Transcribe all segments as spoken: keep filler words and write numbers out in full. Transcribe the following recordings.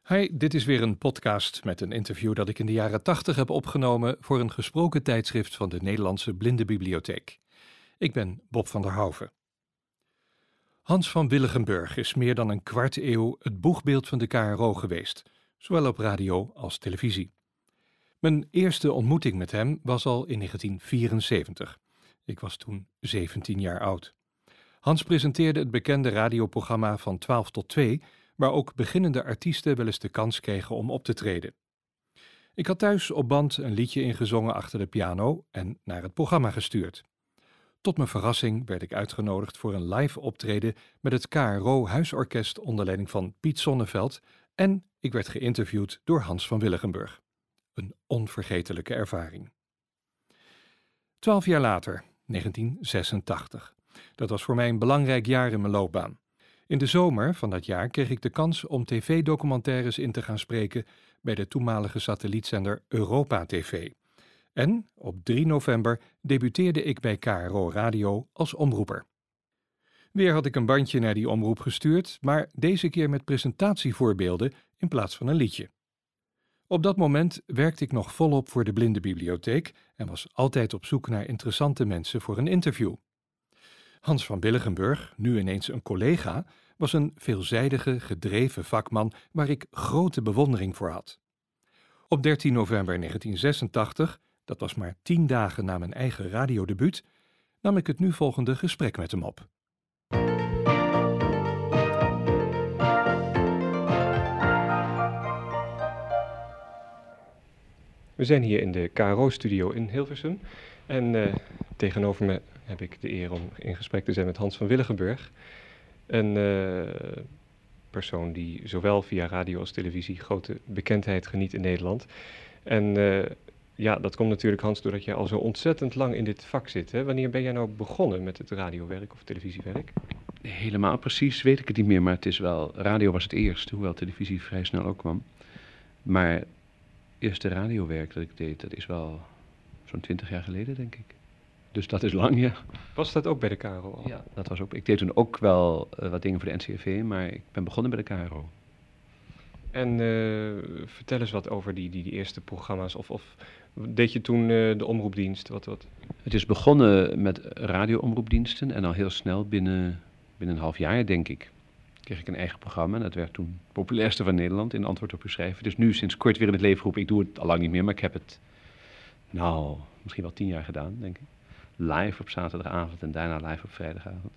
Hi, dit is weer een podcast met een interview dat ik in de jaren tachtig heb opgenomen voor een gesproken tijdschrift van de Nederlandse Blindenbibliotheek. Ik ben Bob van der Houven. Hans van Willigenburg is meer dan een kwart eeuw het boegbeeld van de K R O geweest, zowel op radio als televisie. Mijn eerste ontmoeting met hem was al in negentien vierenzeventig. Ik was toen zeventien jaar oud. Hans presenteerde het bekende radioprogramma Van twaalf tot twee, waar ook beginnende artiesten wel eens de kans kregen om op te treden. Ik had thuis op band een liedje ingezongen achter de piano en naar het programma gestuurd. Tot mijn verrassing werd ik uitgenodigd voor een live optreden met het K R O Huisorkest onder leiding van Piet Sonneveld en ik werd geïnterviewd door Hans van Willigenburg. Een onvergetelijke ervaring. Twaalf jaar later, negentien zesentachtig. Dat was voor mij een belangrijk jaar in mijn loopbaan. In de zomer van dat jaar kreeg ik de kans om tv-documentaires in te gaan spreken bij de toenmalige satellietzender Europa T V. En op drie november debuteerde ik bij K R O Radio als omroeper. Weer had ik een bandje naar die omroep gestuurd, maar deze keer met presentatievoorbeelden in plaats van een liedje. Op dat moment werkte ik nog volop voor de Blindenbibliotheek en was altijd op zoek naar interessante mensen voor een interview. Hans van Willigenburg, nu ineens een collega, was een veelzijdige, gedreven vakman waar ik grote bewondering voor had. Op dertien november negentien zesentachtig, dat was maar tien dagen na mijn eigen radiodebuut, nam ik het nu volgende gesprek met hem op. We zijn hier in de K R O-studio in Hilversum en uh, tegenover me heb ik de eer om in gesprek te zijn met Hans van Willigenburg. Een uh, persoon die zowel via radio als televisie grote bekendheid geniet in Nederland. En uh, ja, dat komt natuurlijk, Hans, doordat jij al zo ontzettend lang in dit vak zit. Hè? Wanneer ben jij nou begonnen met het radiowerk of televisiewerk? Helemaal precies weet ik het niet meer, maar het is wel, radio was het eerst, hoewel televisie vrij snel ook kwam. Maar het eerste radiowerk dat ik deed, dat is wel zo'n twintig jaar geleden, denk ik. Dus dat is lang, ja. Was dat ook bij de K R O al? Ja, dat was ook. Ik deed toen ook wel uh, wat dingen voor de N C R V, maar ik ben begonnen bij de K R O. En uh, vertel eens wat over die, die, die eerste programma's. Of, of deed je toen uh, de omroepdienst? Wat, wat? Het is begonnen met radioomroepdiensten en al heel snel, binnen, binnen een half jaar denk ik, kreeg ik een eigen programma. En dat werd toen het populairste van Nederland in Antwoord op uw schrijven. Dus nu sinds kort weer in het leven geroepen. Ik doe het al lang niet meer, maar ik heb het, nou, misschien wel tien jaar gedaan, denk ik. Live op zaterdagavond en daarna live op vrijdagavond.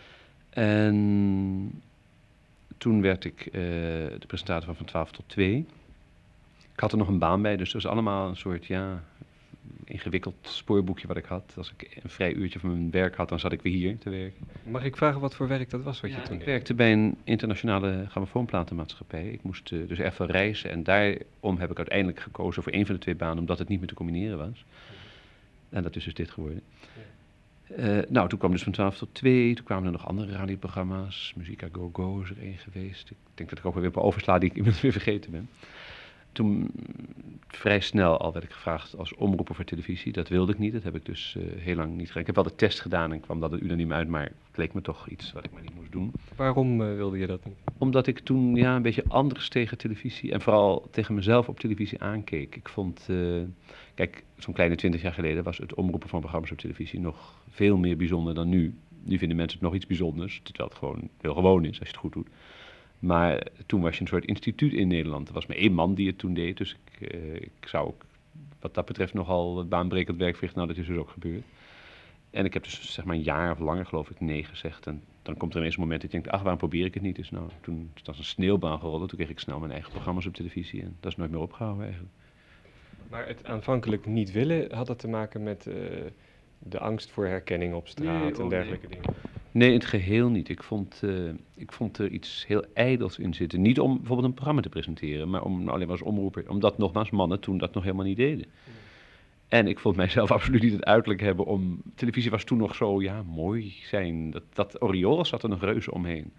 En toen werd ik uh, de presentator van Van twaalf tot twee. Ik had er nog een baan bij, dus het was allemaal een soort, ja, ingewikkeld spoorboekje wat ik had. Als ik een vrij uurtje van mijn werk had, dan zat ik weer hier te werken. Mag ik vragen wat voor werk dat was wat ja, je toen ik deed? werkte bij een internationale grammofoonplatenmaatschappij. Ik moest uh, dus erg veel reizen en daarom heb ik uiteindelijk gekozen voor een van de twee banen, omdat het niet meer te combineren was. En dat is dus dit geworden. Uh, nou, toen kwam dus Van twaalf tot twee, toen kwamen er nog andere radioprogramma's. Muzika Go Go is er één geweest. Ik denk dat ik ook weer een paar oversla die ik inmiddels weer vergeten ben. Toen, vrij snel al werd ik gevraagd als omroeper voor televisie. Dat wilde ik niet, dat heb ik dus uh, heel lang niet gedaan. Ik heb wel de test gedaan en kwam dat er unaniem uit, maar het leek me toch iets wat ik maar niet moest doen. Waarom uh, wilde je dat niet? Omdat ik toen ja, een beetje anders tegen televisie en vooral tegen mezelf op televisie aankeek. Ik vond, uh, kijk, zo'n kleine twintig jaar geleden was het omroepen van programma's op televisie nog veel meer bijzonder dan nu. Nu vinden mensen het nog iets bijzonders, terwijl het gewoon heel gewoon is als je het goed doet. Maar toen was je een soort instituut in Nederland. Er was maar één man die het toen deed, dus ik, uh, ik zou ook wat dat betreft nogal baanbrekend werk verrichten. Nou, dat is dus ook gebeurd. En ik heb dus zeg maar een jaar of langer, geloof ik, nee gezegd. En dan komt er ineens een moment dat je denkt, ach, waarom probeer ik het niet? Dus nou, toen is dat een sneeuwbaan gerollen. Toen kreeg ik snel mijn eigen programma's op televisie. En dat is nooit meer opgehouden eigenlijk. Maar het aanvankelijk niet willen, had dat te maken met uh, de angst voor herkenning op straat Nee, en oh, dergelijke nee. dingen? Nee, in het geheel niet. Ik vond, uh, ik vond er iets heel ijdels in zitten. Niet om bijvoorbeeld een programma te presenteren, maar om alleen maar als omroeper. Omdat nogmaals mannen toen dat nog helemaal niet deden. Mm. En ik vond mijzelf absoluut niet het uiterlijk hebben om... Televisie was toen nog zo, ja, mooi zijn. Dat, dat oriool zat er nog reuze omheen.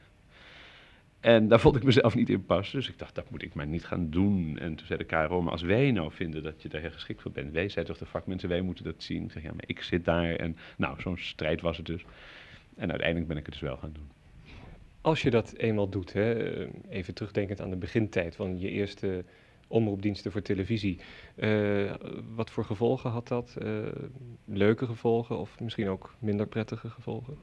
En daar vond ik mezelf niet in passen. Dus ik dacht, dat moet ik maar niet gaan doen. En toen zei de K R O, maar als wij nou vinden dat je daar heel geschikt voor bent. Wij zijn toch de vakmensen, wij moeten dat zien. Ik zeg, ja, maar ik zit daar. En nou, zo'n strijd was het dus. En uiteindelijk ben ik het dus wel gaan doen. Als je dat eenmaal doet, hè, even terugdenkend aan de begintijd van je eerste omroepdiensten voor televisie. Uh, wat voor gevolgen had dat? Uh, leuke gevolgen of misschien ook minder prettige gevolgen?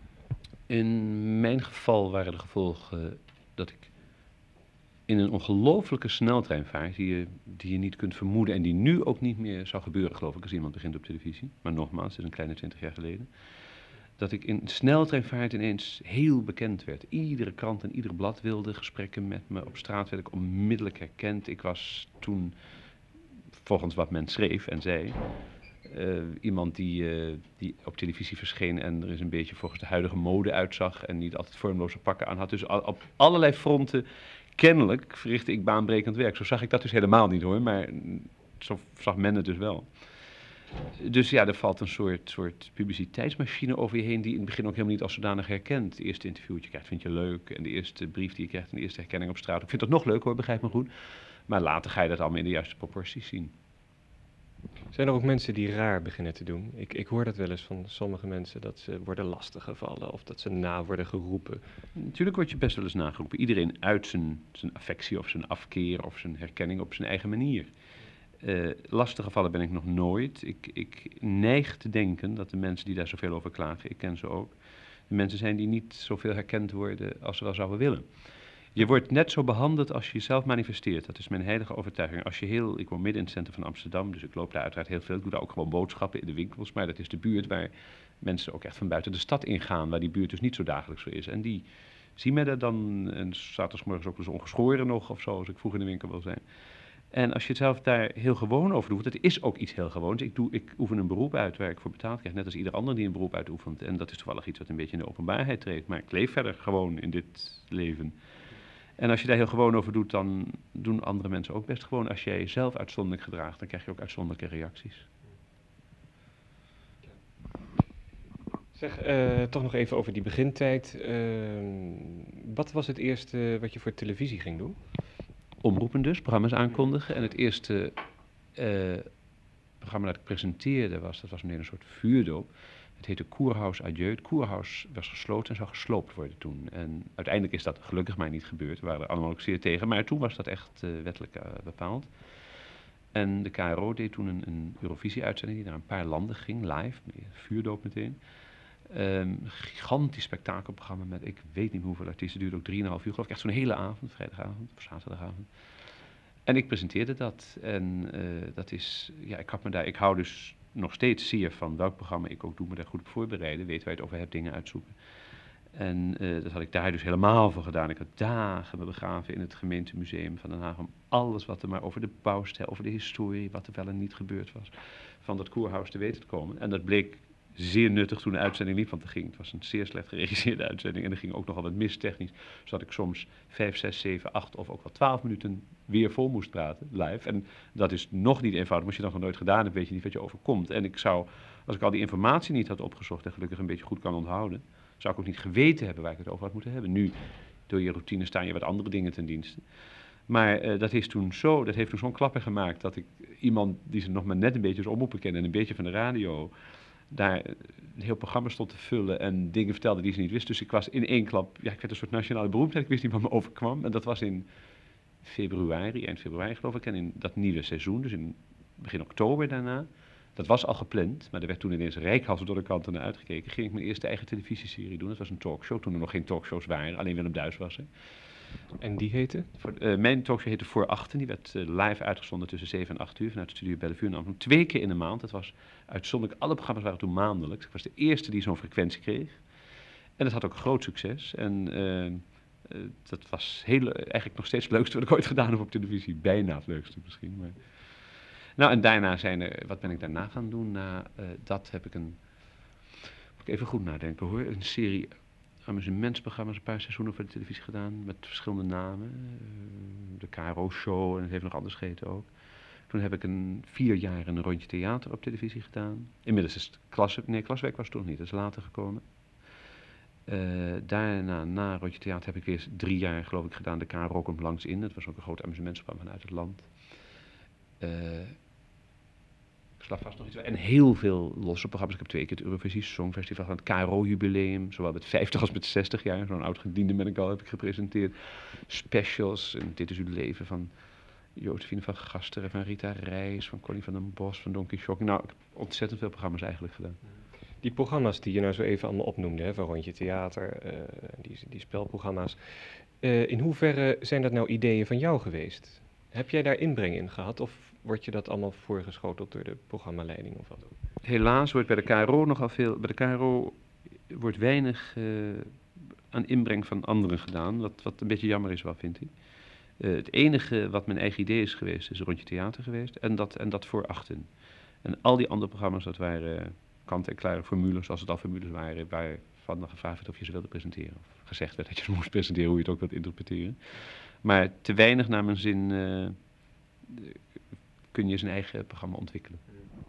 In mijn geval waren de gevolgen dat ik in een ongelofelijke sneltrein vaar, die je, die je niet kunt vermoeden en die nu ook niet meer zou gebeuren, geloof ik, als iemand begint op televisie. Maar nogmaals, het is een kleine twintig jaar geleden. Dat ik in sneltreinvaart ineens heel bekend werd. Iedere krant en ieder blad wilde gesprekken met me. Op straat werd ik onmiddellijk herkend. Ik was toen, volgens wat men schreef en zei, uh, iemand die, uh, die op televisie verscheen en er is een beetje volgens de huidige mode uitzag en niet altijd vormloze pakken aan had. Dus al, op allerlei fronten, kennelijk, verrichtte ik baanbrekend werk. Zo zag ik dat dus helemaal niet hoor, maar zo zag men het dus wel. Dus ja, er valt een soort, soort publiciteitsmachine over je heen die in het begin ook helemaal niet als zodanig herkent. Het eerste interview dat je krijgt vind je leuk en de eerste brief die je krijgt en de eerste herkenning op straat. Ik vind dat nog leuk hoor, begrijp me goed. Maar later ga je dat allemaal in de juiste proporties zien. Zijn er ook mensen die raar beginnen te doen? Ik, ik hoor dat wel eens van sommige mensen, dat ze worden lastiggevallen of dat ze na worden geroepen. Natuurlijk word je best wel eens nageroepen. Iedereen uit zijn, zijn affectie of zijn afkeer of zijn herkenning op zijn eigen manier. Uh, lastige gevallen ben ik nog nooit. Ik, ik neig te denken dat de mensen die daar zoveel over klagen, ik ken ze ook, de mensen zijn die niet zoveel herkend worden als ze wel zouden willen. Je wordt net zo behandeld als je jezelf manifesteert. Dat is mijn heilige overtuiging. Als je heel, ik woon midden in het centrum van Amsterdam, dus ik loop daar uiteraard heel veel. Ik doe daar ook gewoon boodschappen in de winkels, maar dat is de buurt waar mensen ook echt van buiten de stad ingaan, waar die buurt dus niet zo dagelijks zo is. En die zien mij er dan, en zaterdagmorgens ook eens ongeschoren nog of zo, als ik vroeg in de winkel wil zijn. En als je het zelf daar heel gewoon over doet, het is ook iets heel gewoons. Ik, doe, ik oefen een beroep uit waar ik voor betaald krijg, net als ieder ander die een beroep uitoefent. En dat is toevallig iets wat een beetje in de openbaarheid treedt. Maar ik leef verder gewoon in dit leven. En als je daar heel gewoon over doet, dan doen andere mensen ook best gewoon. Als jij jezelf uitzonderlijk gedraagt, dan krijg je ook uitzonderlijke reacties. Zeg, uh, toch nog even over die begintijd. Uh, wat was het eerste wat je voor televisie ging doen? Omroepen dus, programma's aankondigen. En het eerste uh, programma dat ik presenteerde was, dat was een hele soort vuurdoop. Het heette Koerhuis Adieu. Het Koerhuis was gesloten en zou gesloopt worden toen. En uiteindelijk is dat gelukkig maar niet gebeurd. We waren er allemaal ook zeer tegen. Maar toen was dat echt uh, wettelijk uh, bepaald. En de K R O deed toen een, een Eurovisie-uitzending die naar een paar landen ging, live, vuurdoop meteen. Um, gigantisch spektakelprogramma met ik weet niet hoeveel artiesten, duurde ook drieënhalf uur, geloof ik, echt zo'n hele avond, vrijdagavond of zaterdagavond. En ik presenteerde dat en uh, dat is, ja, ik had me daar, ik hou dus nog steeds zeer van welk programma ik ook doe, me daar goed op voorbereiden, weet waar je het over hebt, dingen uitzoeken. En uh, dat had ik daar dus helemaal voor gedaan. Ik had dagen me begraven in het gemeentemuseum van Den Haag om alles wat er maar over de bouwstijl, over de historie, wat er wel en niet gebeurd was, van dat Koerhuis te weten te komen. En dat bleek zeer nuttig toen de uitzending liep, want er ging, het was een zeer slecht geregisseerde uitzending en er ging ook nogal wat mis technisch, zodat ik soms vijf, zes, zeven, acht of ook wel twaalf minuten weer vol moest praten, live. En dat is nog niet eenvoudig, als je dat nog nooit gedaan hebt, weet je niet wat je overkomt. En ik zou, als ik al die informatie niet had opgezocht en gelukkig een beetje goed kan onthouden, zou ik ook niet geweten hebben waar ik het over had moeten hebben. Nu, door je routine staan je wat andere dingen ten dienste. Maar uh, dat, is toen zo, dat heeft toen zo'n klapper gemaakt dat ik iemand die ze nog maar net een beetje als omroepen kende en een beetje van de radio, daar een heel programma stond te vullen en dingen vertelde die ze niet wist. Dus ik was in één klap, ja, ik werd een soort nationale beroemdheid, ik wist niet wat me overkwam. En dat was in februari, eind februari geloof ik, en in dat nieuwe seizoen, dus in begin oktober daarna. Dat was al gepland, maar er werd toen ineens reikhalsend door de kanten naar uitgekeken. Ging ik mijn eerste eigen televisieserie doen, dat was een talkshow, toen er nog geen talkshows waren, alleen Willem Duis was er. En die heette? Voor, uh, mijn talkshow heette Voor Achten. Die werd uh, live uitgezonden tussen zeven en acht uur vanuit de studio Bellevue in Amsterdam. Twee keer in de maand. Dat was uitzonderlijk. Alle programma's waren toen maandelijks. Ik was de eerste die zo'n frequentie kreeg. En dat had ook een groot succes. En uh, uh, dat was heel, eigenlijk nog steeds het leukste wat ik ooit gedaan heb op televisie. Bijna het leukste misschien. Maar... Nou, en daarna zijn er... Wat ben ik daarna gaan doen? Na uh, dat heb ik een... Moet ik even goed nadenken hoor. Een serie... amusementsprogramma's, een paar seizoenen voor de televisie gedaan, met verschillende namen. Uh, de K R O-show en het heeft nog anders geheten ook. Toen heb ik een vier jaar een rondje theater op televisie gedaan. Inmiddels is het klas, nee, klaswerk was toen niet, dat is later gekomen. Uh, daarna, na rondje theater, heb ik weer drie jaar, geloof ik, gedaan. De K R O komt langs in, dat was ook een groot amusementsprogramma vanuit het land. Uh, Ik sla vast nog iets. En heel veel losse programma's. Ik heb twee keer het Eurovisie Songfestival van het K R O-jubileum. Zowel met vijftig als met zestig jaar. Zo'n oud-gediende ben ik al, heb ik gepresenteerd. Specials. En Dit is uw leven van Josephine van Gasteren, van Rita Reis, van Connie van den Bos, van Don Quixote. Nou, ik heb ontzettend veel programma's eigenlijk gedaan. Die programma's die je nou zo even allemaal opnoemde, hè, van Rondje Theater, uh, die, die spelprogramma's. Uh, in hoeverre zijn dat nou ideeën van jou geweest? Heb jij daar inbreng in gehad of word je dat allemaal voorgeschoteld door de programmaleiding of wat ook? Helaas wordt bij de K R O nogal veel, bij de K R O wordt weinig uh, aan inbreng van anderen gedaan, wat, wat een beetje jammer is wel, vind ik. Uh, het enige wat mijn eigen idee is geweest, is Rondje Theater geweest en dat, en dat voor achten. En al die andere programma's, dat waren uh, kant-en-klare formules, zoals het al formules waren, waarvan dan gevraagd werd of je ze wilde presenteren. Of gezegd werd dat je ze moest presenteren, hoe je het ook wilt interpreteren. Maar te weinig naar mijn zin uh, kun je zijn eigen programma ontwikkelen.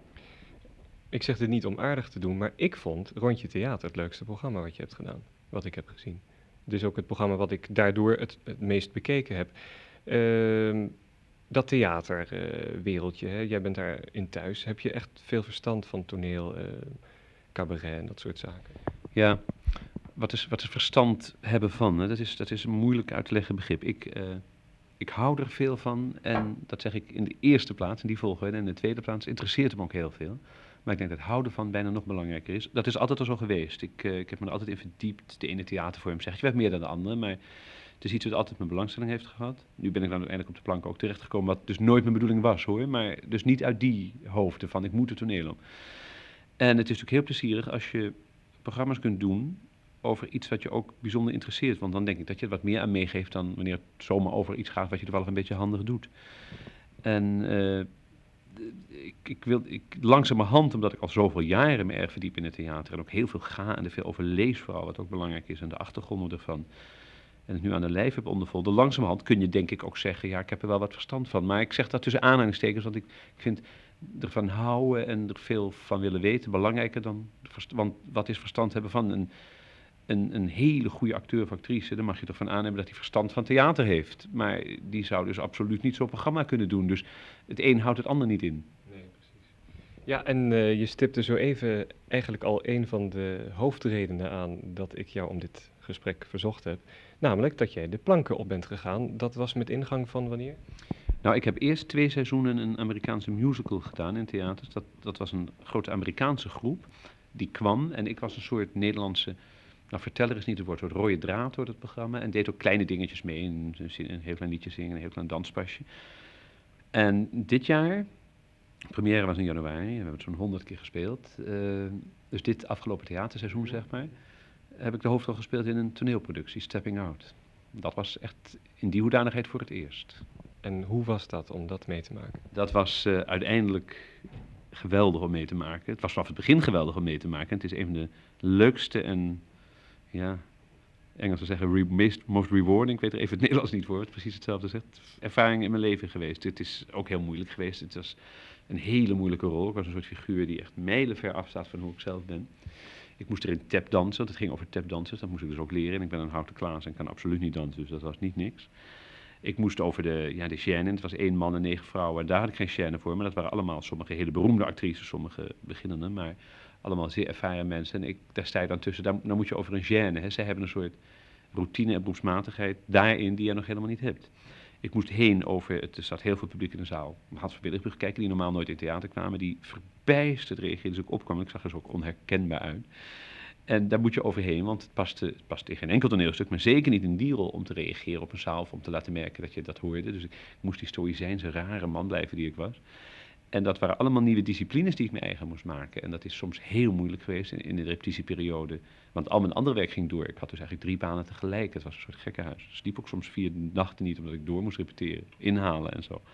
Ik zeg dit niet om aardig te doen, maar ik vond Rondje Theater het leukste programma wat je hebt gedaan, wat ik heb gezien. Dus ook het programma wat ik daardoor het, het meest bekeken heb. Uh, dat theaterwereldje, uh, jij bent daarin thuis. Heb je echt veel verstand van toneel, uh, cabaret en dat soort zaken? Ja, wat is, wat is verstand hebben van? Hè? Dat is, dat is een moeilijk uit te leggen begrip. Ik, uh, ik hou er veel van en dat zeg ik in de eerste plaats, in die volgorde. En in de tweede plaats interesseert me ook heel veel. Maar ik denk dat houden van bijna nog belangrijker is. Dat is altijd al zo geweest. Ik, uh, ik heb me er altijd in verdiept. De ene theatervorm zegt je werd meer dan de andere, maar het is iets wat altijd mijn belangstelling heeft gehad. Nu ben ik dan uiteindelijk op de plank ook terechtgekomen, wat dus nooit mijn bedoeling was hoor. Maar dus niet uit die hoofden van ik moet het toneel op. En het is natuurlijk heel plezierig als je programma's kunt doen over iets wat je ook bijzonder interesseert. Want dan denk ik dat je er wat meer aan meegeeft dan wanneer het zomaar over iets gaat wat je toevallig een beetje handig doet. En uh, ik, ik wil ik, langzamerhand, omdat ik al zoveel jaren me erg verdiep in het theater en ook heel veel ga en er veel over lees vooral, wat ook belangrijk is, en de achtergronden ervan, en het nu aan de lijf heb ondervonden, langzamerhand kun je denk ik ook zeggen, ja, ik heb er wel wat verstand van. Maar ik zeg dat tussen aanhalingstekens, want ik, ik vind ervan houden en er veel van willen weten belangrijker dan, want wat is verstand hebben van een, een, een hele goede acteur of actrice, dan mag je ervan aannemen dat hij verstand van theater heeft. Maar die zou dus absoluut niet zo'n programma kunnen doen. Dus het een houdt het ander niet in. Nee, precies. Ja, en uh, je stipte zo even eigenlijk al een van de hoofdredenen aan dat ik jou om dit gesprek verzocht heb. Namelijk dat jij de planken op bent gegaan. Dat was met ingang van wanneer? Nou, ik heb eerst twee seizoenen een Amerikaanse musical gedaan in theaters. Dat, dat was een grote Amerikaanse groep die kwam en ik was een soort Nederlandse, nou verteller is niet het woord, een soort rode draad door het programma. En deed ook kleine dingetjes mee, een, een heel klein liedje zingen, een heel klein danspasje. En dit jaar, de première was in januari, we hebben het zo'n honderd keer gespeeld. Uh, dus dit afgelopen theaterseizoen, zeg maar, heb ik de hoofdrol gespeeld in een toneelproductie, Stepping Out. Dat was echt in die hoedanigheid voor het eerst. En hoe was dat om dat mee te maken? Dat was uh, uiteindelijk geweldig om mee te maken. Het was vanaf het begin geweldig om mee te maken. Het is een van de leukste en, ja, Engels zeggen, re most, most rewarding, ik weet er even het Nederlands niet voor, het precies hetzelfde zegt, ervaring in mijn leven geweest. Het is ook heel moeilijk geweest. Het was een hele moeilijke rol. Ik was een soort figuur die echt mijlenver afstaat van hoe ik zelf ben. Ik moest er in tapdansen, want het ging over tapdansers, dat moest ik dus ook leren. En ik ben een houten Klaas en kan absoluut niet dansen, dus dat was niet niks. Ik moest over de, ja, de scène, het was één man en negen vrouwen, en daar had ik geen scène voor, maar dat waren allemaal sommige hele beroemde actrices, sommige beginnende, maar allemaal zeer ervaren mensen. En ik, daar sta je dan tussen, daar, dan moet je over een scène, hè. Zij hebben een soort routine en beroepsmatigheid daarin die je nog helemaal niet hebt. Ik moest heen over, het, er zat heel veel publiek in de zaal, Hans van Willigenburg kijken, die normaal nooit in theater kwamen, die verbijsterd reageerden, dus ik opkwam, ik zag er zo ook onherkenbaar uit. En daar moet je overheen, want het paste, het paste in geen enkel toneelstuk, maar zeker niet in die rol om te reageren op een zaal of om te laten merken dat je dat hoorde. Dus ik, ik moest die stoïcijnse rare man blijven die ik was. En dat waren allemaal nieuwe disciplines die ik me eigen moest maken. En dat is soms heel moeilijk geweest in, in de repetitieperiode. Want al mijn andere werk ging door. Ik had dus eigenlijk drie banen tegelijk. Het was een soort gekkenhuis. Ik sliep ook soms vier nachten niet, omdat ik door moest repeteren, inhalen en zo.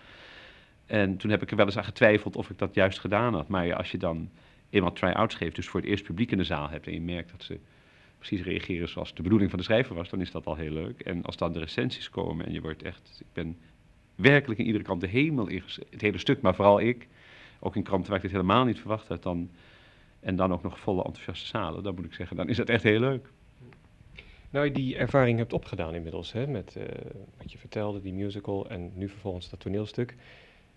En toen heb ik er wel eens aan getwijfeld of ik dat juist gedaan had. Maar als je dan eenmaal try-outs geeft, dus voor het eerst publiek in de zaal hebt en je merkt dat ze precies reageren zoals de bedoeling van de schrijver was, dan is dat al heel leuk. En als dan de recensies komen en je wordt echt, ik ben werkelijk in iedere krant de hemel in, het hele stuk, maar vooral ik, ook in kranten waar ik dit helemaal niet verwacht had, dan, en dan ook nog volle enthousiaste zalen, dan moet ik zeggen, dan is dat echt heel leuk. Nou, je die ervaring hebt opgedaan inmiddels, hè, met uh, wat je vertelde, die musical en nu vervolgens dat toneelstuk.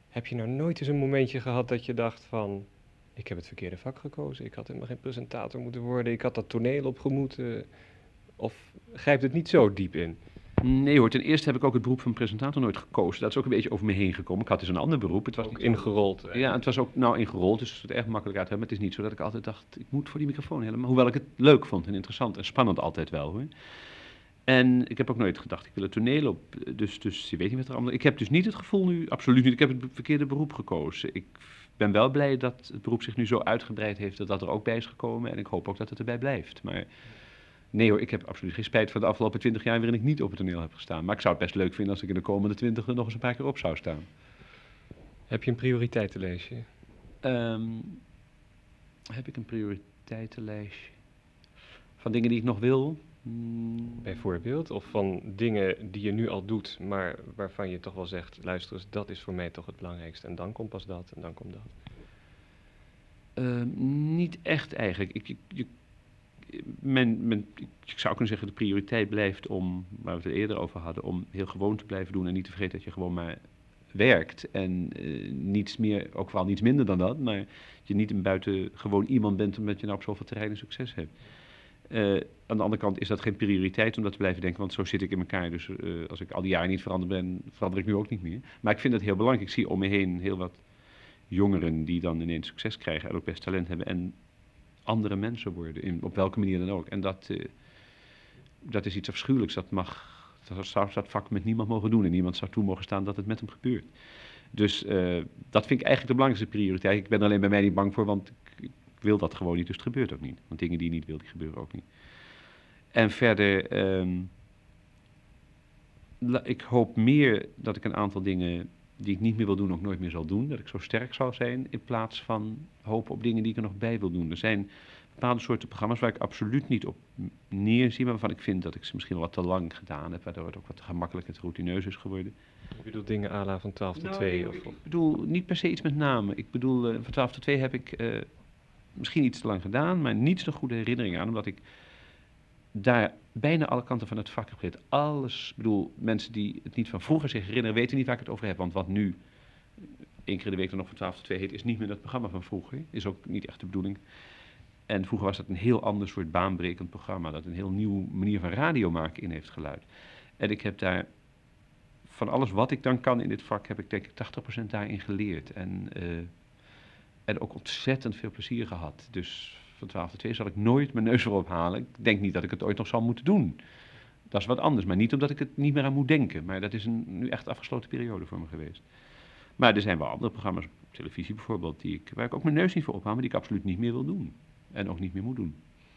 Heb je nou nooit eens een momentje gehad dat je dacht van, ik heb het verkeerde vak gekozen, ik had helemaal geen presentator moeten worden, ik had dat toneel opgemoeten, of grijpt het niet zo diep in? Nee hoor, ten eerste heb ik ook het beroep van presentator nooit gekozen. Dat is ook een beetje over me heen gekomen. Ik had dus een ander beroep. Het was Ook niet ingerold. Zo, ja, het was ook nou ingerold, dus het erg makkelijk uit hebben. Maar het is niet zo dat ik altijd dacht, ik moet voor die microfoon helemaal. Hoewel ik het leuk vond en interessant en spannend altijd wel hoor. En ik heb ook nooit gedacht, ik wil het toneel op. Dus, dus je weet niet wat er allemaal... Ik heb dus niet het gevoel nu, absoluut niet, ik heb het verkeerde beroep gekozen. Ik ben wel blij dat het beroep zich nu zo uitgebreid heeft dat dat er ook bij is gekomen. En ik hoop ook dat het erbij blijft. Maar nee hoor, ik heb absoluut geen spijt van de afgelopen twintig jaar waarin ik niet op het toneel heb gestaan. Maar ik zou het best leuk vinden als ik in de komende twintig er nog eens een paar keer op zou staan. Heb je een prioriteitenlijstje? Um, heb ik een prioriteitenlijstje van dingen die ik nog wil? Hmm. Bijvoorbeeld, of van dingen die je nu al doet, maar waarvan je toch wel zegt, luister eens, dat is voor mij toch het belangrijkste. En dan komt pas dat, en dan komt dat. Uh, niet echt eigenlijk. Ik, je, je, men, men, ik zou kunnen zeggen, de prioriteit blijft om, waar we het eerder over hadden, om heel gewoon te blijven doen en niet te vergeten dat je gewoon maar werkt. En uh, niets meer, ook wel niets minder dan dat, maar je niet een buitengewoon iemand bent omdat je nou op zoveel terreinen succes hebt. Uh, aan de andere kant is dat geen prioriteit om dat te blijven denken, want zo zit ik in elkaar. Dus uh, als ik al die jaren niet veranderd ben, verander ik nu ook niet meer. Maar ik vind het heel belangrijk. Ik zie om me heen heel wat jongeren die dan ineens succes krijgen en ook best talent hebben en andere mensen worden, in, op welke manier dan ook. En dat, uh, dat is iets afschuwelijks. Dat mag, dat zou dat vak met niemand mogen doen en niemand zou toe mogen staan dat het met hem gebeurt. Dus uh, dat vind ik eigenlijk de belangrijkste prioriteit. Ik ben er alleen bij mij niet bang voor, want ik, ik wil dat gewoon niet, dus het gebeurt ook niet. Want dingen die je niet wil, die gebeuren ook niet. En verder, um, ik hoop meer dat ik een aantal dingen die ik niet meer wil doen, ook nooit meer zal doen. Dat ik zo sterk zal zijn, in plaats van hopen op dingen die ik er nog bij wil doen. Er zijn bepaalde soorten programma's waar ik absoluut niet op neerzie, maar waarvan ik vind dat ik ze misschien wel wat te lang gedaan heb, waardoor het ook wat te gemakkelijk en te routineus is geworden. Je bedoelt dingen à la van twaalf tot nou, twee? Nee, of... Ik bedoel niet per se iets met namen. Ik bedoel, uh, van twaalf tot twee heb ik uh, misschien iets te lang gedaan, maar niet zo'n goede herinnering aan, omdat ik daar bijna alle kanten van het vak heb geleerd. Alles, ik bedoel, mensen die het niet van vroeger zich herinneren, weten niet waar ik het over heb. Want wat nu één keer in de week dan nog van twaalf tot twee heet, is niet meer dat programma van vroeger. Is ook niet echt de bedoeling. En vroeger was dat een heel ander soort baanbrekend programma, dat een heel nieuwe manier van radio maken in heeft geluid. En ik heb daar, van alles wat ik dan kan in dit vak, heb ik denk ik tachtig procent daarin geleerd. En, uh, en ook ontzettend veel plezier gehad. Dus van twaalf tot twee zal ik nooit mijn neus erop halen. Ik denk niet dat ik het ooit nog zal moeten doen. Dat is wat anders, maar niet omdat ik het niet meer aan moet denken. Maar dat is een nu echt afgesloten periode voor me geweest. Maar er zijn wel andere programma's op televisie bijvoorbeeld, die ik, waar ik ook mijn neus niet voor ophaal, maar die ik absoluut niet meer wil doen. En ook niet meer moet doen.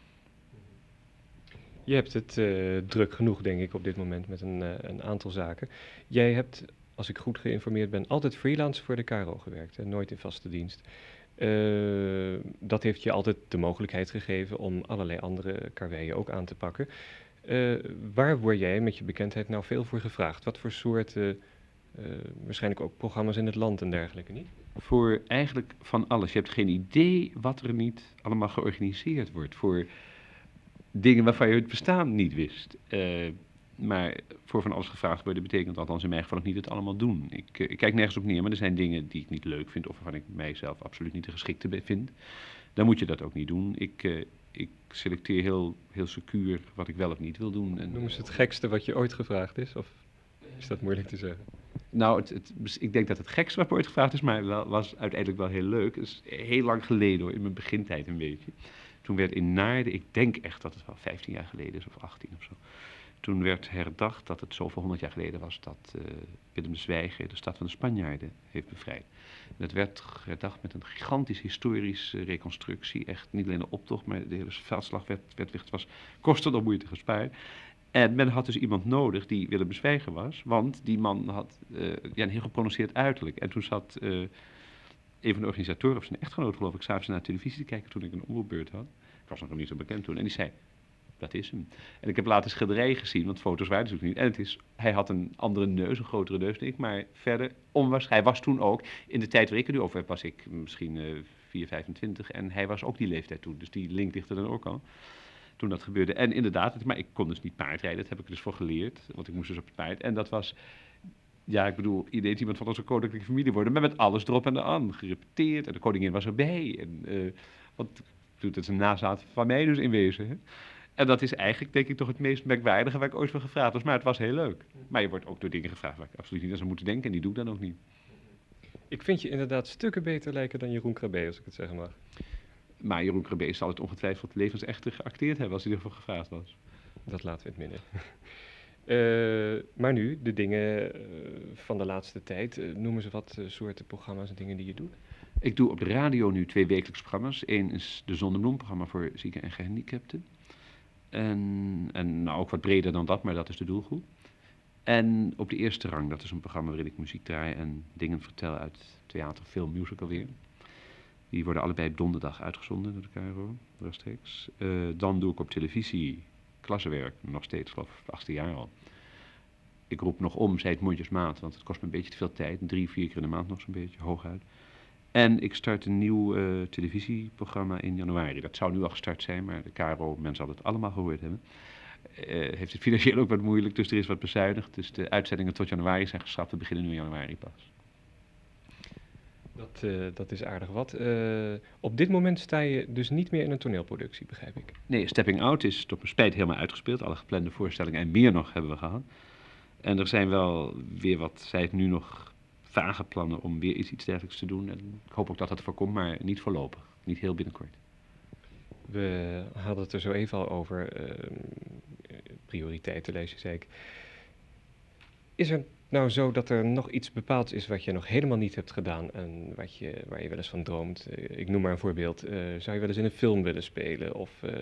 Je hebt het uh, druk genoeg, denk ik, op dit moment met een, uh, een aantal zaken. Jij hebt, als ik goed geïnformeerd ben, altijd freelance voor de K R O gewerkt, hè? Nooit in vaste dienst. Uh, dat heeft je altijd de mogelijkheid gegeven om allerlei andere karweien ook aan te pakken. Uh, waar word jij met je bekendheid nou veel voor gevraagd? Wat voor soorten, uh, waarschijnlijk ook programma's in het land en dergelijke, niet? Voor eigenlijk van alles. Je hebt geen idee wat er niet allemaal georganiseerd wordt. Voor dingen waarvan je het bestaan niet wist. Uh, maar voor van alles gevraagd worden betekent althans in mijn geval ook niet het allemaal doen. Ik, uh, ik kijk nergens op neer, maar er zijn dingen die ik niet leuk vind of waarvan ik mijzelf absoluut niet de geschikte vind. Dan moet je dat ook niet doen. Ik, uh, ik selecteer heel, heel secuur wat ik wel of niet wil doen. En, Noem eens het gekste wat je ooit gevraagd is, of is dat moeilijk te zeggen? Nou, het, het, ik denk dat het gekste wat me ooit gevraagd is, maar wel, was uiteindelijk wel heel leuk. Het is heel lang geleden hoor, in mijn begintijd een beetje. Toen werd in Naarden, ik denk echt dat het wel vijftien jaar geleden is of achttien of zo. Toen werd herdacht dat het zoveel honderd jaar geleden was dat uh, Willem Zwijger de stad van de Spanjaarden heeft bevrijd. En dat werd herdacht met een gigantisch historische reconstructie. Echt niet alleen de optocht, maar de hele veldslag werd, werd, werd was kosten nog moeite gespaard. En men had dus iemand nodig die Willem Zwijger was, want die man had uh, ja, een heel geprononceerd uiterlijk. En toen zat uh, een van de organisatoren, of zijn echtgenoot geloof ik, s'avonds naar de televisie te kijken toen ik een omroepbeurt had. Ik was nog niet zo bekend toen. En die zei, dat is hem. En ik heb later schilderijen gezien, want foto's waren natuurlijk niet. En het is, hij had een andere neus, een grotere neus dan ik, maar verder onwaarschijnlijk. Hij was toen ook, in de tijd waar ik er nu over heb, was ik misschien uh, vier, vijfentwintig. En hij was ook die leeftijd toen, dus die link ligt er dan ook al. Toen dat gebeurde. En inderdaad, maar ik kon dus niet paardrijden, dat heb ik er dus voor geleerd, want ik moest dus op het paard. En dat was Ja, ik bedoel, ineens iemand van onze koninklijke familie worden, maar met alles erop en eraan, gerepeteerd. En de koningin was erbij. En, uh, want het is een nazaat van mij dus in wezen. Hè? En dat is eigenlijk, denk ik, toch het meest merkwaardige waar ik ooit van gevraagd was. Maar het was heel leuk. Maar je wordt ook door dingen gevraagd waar ik absoluut niet aan zou moeten denken. En die doe ik dan ook niet. Ik vind je inderdaad stukken beter lijken dan Jeroen Krabbe, als ik het zeggen mag. Maar Jeroen Krabbe zal het ongetwijfeld levensechter geacteerd hebben als hij ervoor gevraagd was. Dat laten we het midden. Uh, maar nu, de dingen uh, van de laatste tijd. Uh, noemen ze wat uh, soorten programma's en dingen die je doet? Ik doe op de radio nu twee wekelijks programma's. Eén is de Zonnebloem, programma voor zieken en gehandicapten. En, en nou, ook wat breder dan dat, maar dat is de doelgroep. En op de eerste rang, dat is een programma waarin ik muziek draai en dingen vertel uit theater, film, musical weer. Die worden allebei op donderdag uitgezonden door de K R O, rechtstreeks. Uh, dan doe ik op televisie klassenwerk, nog steeds, geloof ik, achtste jaar al. Ik roep nog om, zei het mondjesmaat, want het kost me een beetje te veel tijd. Drie, vier keer in de maand nog zo'n beetje, hooguit. En ik start een nieuw uh, televisieprogramma in januari. Dat zou nu al gestart zijn, maar de K R O, men zal het allemaal gehoord hebben. Uh, heeft het financieel ook wat moeilijk, dus er is wat bezuinigd. Dus de uitzendingen tot januari zijn geschrapt, we beginnen nu in januari pas. Dat, uh, dat is aardig wat. Uh, op dit moment sta je dus niet meer in een toneelproductie, begrijp ik. Nee, Stepping Out is tot mijn spijt helemaal uitgespeeld. Alle geplande voorstellingen en meer nog hebben we gehad. En er zijn wel weer wat, zij het nu nog, vage plannen om weer iets, iets dergelijks te doen. En ik hoop ook dat dat voorkomt, maar niet voorlopig. Niet heel binnenkort. We hadden het er zo even al over. Uh, prioriteitenlijstje, zei ik. Is er nou zo dat er nog iets bepaalds is wat je nog helemaal niet hebt gedaan en wat je, waar je wel eens van droomt? Uh, ik noem maar een voorbeeld. Uh, zou je wel eens in een film willen spelen of, uh,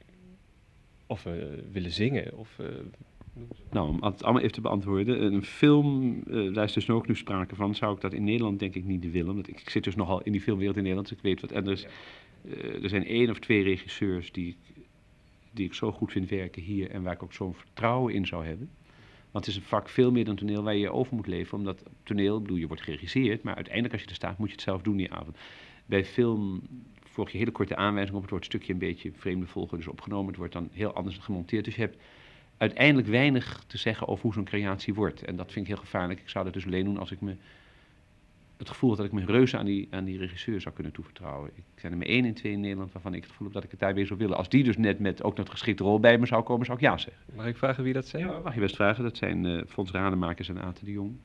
of uh, willen zingen? Of, uh, nou, om het allemaal even te beantwoorden. Een film, uh, daar is dus ook nu sprake van. Zou ik dat in Nederland denk ik niet willen. Want ik, ik zit dus nogal in die filmwereld in Nederland, dus ik weet wat. En er, is, uh, er zijn één of twee regisseurs die, die ik zo goed vind werken hier en waar ik ook zo'n vertrouwen in zou hebben. Want het is een vak veel meer dan toneel waar je over moet leven. Omdat op toneel, bedoel, je wordt geregisseerd, maar uiteindelijk als je er staat moet je het zelf doen die avond. Bij film volg je hele korte aanwijzingen op. Het wordt een stukje een beetje vreemde volgorde dus opgenomen. Het wordt dan heel anders gemonteerd. Dus je hebt uiteindelijk weinig te zeggen over hoe zo'n creatie wordt. En dat vind ik heel gevaarlijk. Ik zou dat dus alleen doen als ik me het gevoel had dat ik me reuze aan die, aan die regisseur zou kunnen toevertrouwen. Ik zijn er maar één en twee in Nederland waarvan ik het gevoel heb dat ik het daar weer zou willen. Als die dus net met ook nog een geschikte rol bij me zou komen, zou ik ja zeggen. Mag ik vragen wie dat zijn? Ja, mag je best vragen. Dat zijn uh, Fons Rademakers en Aten de Jong.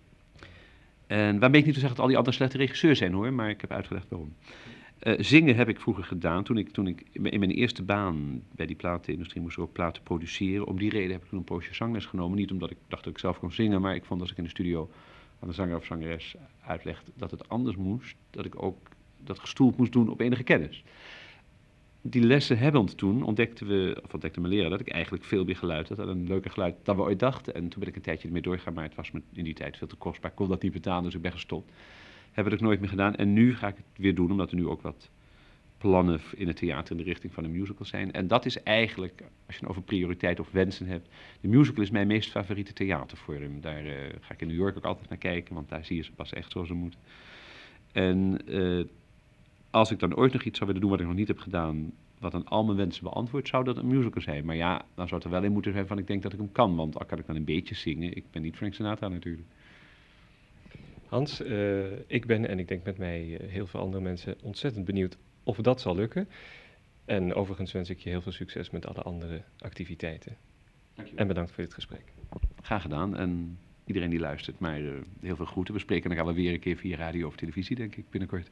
En waarmee ik niet te zeggen dat al die andere slechte regisseurs zijn hoor, maar ik heb uitgelegd waarom. Uh, zingen heb ik vroeger gedaan. Toen ik, toen ik in mijn eerste baan bij die platenindustrie moest ik ook platen produceren. Om die reden heb ik toen een poosje zangles genomen. Niet omdat ik dacht dat ik zelf kon zingen, maar ik vond als ik in de studio aan de zanger of zangeres uitlegde dat het anders moest, dat ik ook dat gestoeld moest doen op enige kennis. Die lessen hebbend toen ontdekten we, of ontdekte mijn leraar, dat ik eigenlijk veel meer geluid had. Een leuker geluid dan we ooit dachten. En toen ben ik een tijdje ermee doorgegaan, maar het was me in die tijd veel te kostbaar. Ik kon dat niet betalen, dus ik ben gestopt. Heb het ook nooit meer gedaan. En nu ga ik het weer doen, omdat er nu ook wat plannen in het theater in de richting van een musical zijn. En dat is eigenlijk, als je het over prioriteit of wensen hebt, de musical is mijn meest favoriete theatervorm. Daar uh, ga ik in New York ook altijd naar kijken, want daar zie je ze pas echt zoals ze moeten. En uh, als ik dan ooit nog iets zou willen doen wat ik nog niet heb gedaan, wat aan al mijn wensen beantwoordt, zou dat een musical zijn. Maar ja, dan zou het er wel in moeten zijn van ik denk dat ik hem kan, want al kan ik dan een beetje zingen. Ik ben niet Frank Sinatra natuurlijk. Hans, uh, ik ben en ik denk met mij uh, heel veel andere mensen ontzettend benieuwd of dat zal lukken. En overigens wens ik je heel veel succes met alle andere activiteiten. Dankjewel. En bedankt voor dit gesprek. Graag gedaan en iedereen die luistert, maar uh, heel veel groeten. We spreken elkaar wel weer een keer via radio of televisie, denk ik, binnenkort.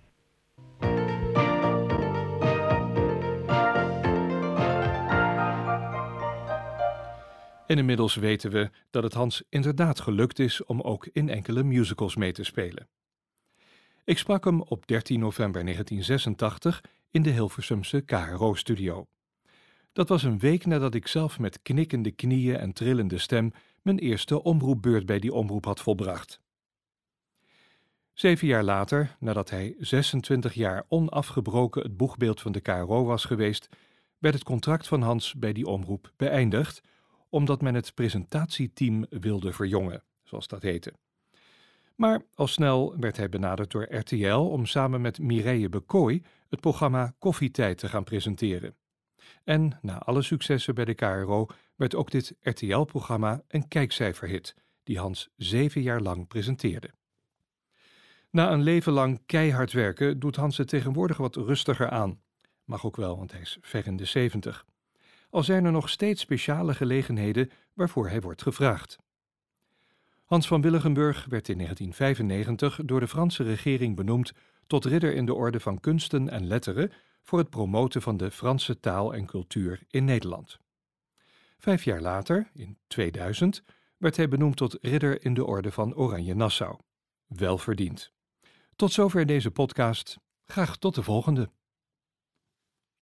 En inmiddels weten we dat het Hans inderdaad gelukt is om ook in enkele musicals mee te spelen. Ik sprak hem op dertien november negentien zesentachtig in de Hilversumse K R O-studio. Dat was een week nadat ik zelf met knikkende knieën en trillende stem mijn eerste omroepbeurt bij die omroep had volbracht. Zeven jaar later, nadat hij zesentwintig jaar onafgebroken het boegbeeld van de K R O was geweest, werd het contract van Hans bij die omroep beëindigd, omdat men het presentatieteam wilde verjongen, zoals dat heette. Maar al snel werd hij benaderd door R T L om samen met Mireille Bekooi het programma Koffietijd te gaan presenteren. En na alle successen bij de K R O werd ook dit R T L-programma een kijkcijferhit, die Hans zeven jaar lang presenteerde. Na een leven lang keihard werken doet Hans het tegenwoordig wat rustiger aan. Mag ook wel, want hij is ver in de zeventig. Al zijn er nog steeds speciale gelegenheden waarvoor hij wordt gevraagd. Hans van Willigenburg werd in negentien vijfennegentig door de Franse regering benoemd tot ridder in de orde van kunsten en letteren voor het promoten van de Franse taal en cultuur in Nederland. Vijf jaar later, in tweeduizend, werd hij benoemd tot ridder in de orde van Oranje-Nassau. Wel verdiend. Tot zover deze podcast. Graag tot de volgende.